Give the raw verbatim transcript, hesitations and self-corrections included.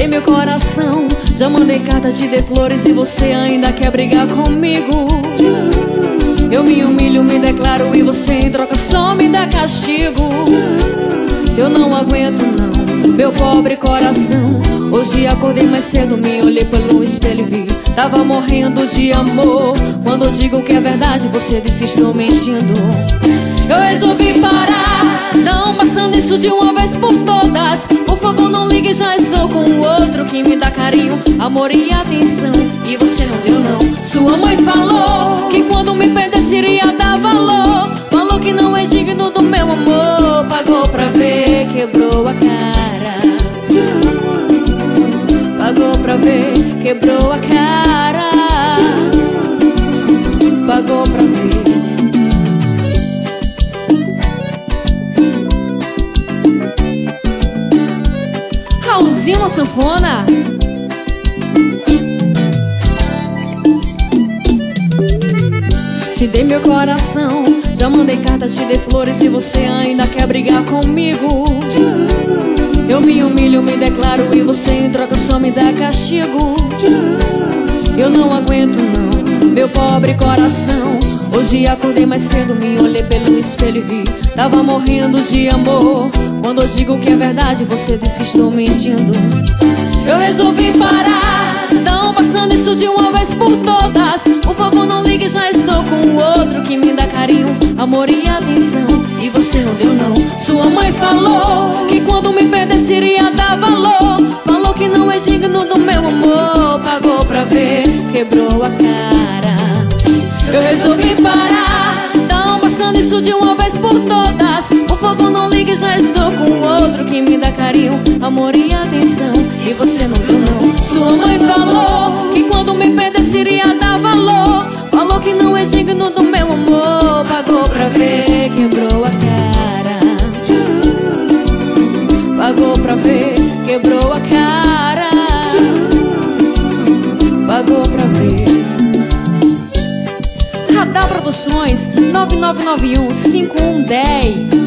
dei meu coração, já mandei carta, te dei flores e você ainda quer brigar comigo. Eu me humilho, me declaro e você em troca só me dá castigo. Eu não aguento não, meu pobre coração. Hoje acordei mais cedo, me olhei pelo espelho e vi tava morrendo de amor. Quando eu digo que é verdade, você disse estou mentindo. Eu resolvi parar, não passando isso de uma vez por todas. Por favor não ligue, já estou com o outro que me dá carinho, amor e atenção. E você não deu não. Sua mãe falou que quando me perdesse iria dar valor. Falou que não é digno do meu amor. Pagou pra ver, quebrou a cara. Pagou pra ver, quebrou a cara. Pagou pra ver. Raulzinho na sanfona. Te dei meu coração, já mandei cartas, te dei flores e você ainda quer brigar comigo. Eu me humilho, me declaro e você em troca só me dá castigo. Eu não aguento não, meu pobre coração. Hoje acordei mais cedo, me olhei pelo espelho e vi tava morrendo de amor. Quando eu digo que é verdade, você disse estou mentindo. Eu resolvi parar, não passando isso de uma vez por todas. Por favor não ligue, já estou com o outro que me dá carinho, amor e atenção. E você não deu não. Sua mãe falou que quando me perdesse iria dar valor. Falou que não é digno do meu amor. Pagou pra ver, quebrou a cara. Eu resolvi parar, não passando isso de uma vez por todas. Por favor não ligue, já estou com o outro que me dá carinho, amor e atenção. E você não deu não. Sua mãe falou que quando me perdesse iria dar valor. Falou que não é digno do meu amor. Pagou pra ver, quebrou a cara. Pagou pra ver, quebrou a cara. Pagou pra ver. Radar Produções nove nove nove um cinco um um zero.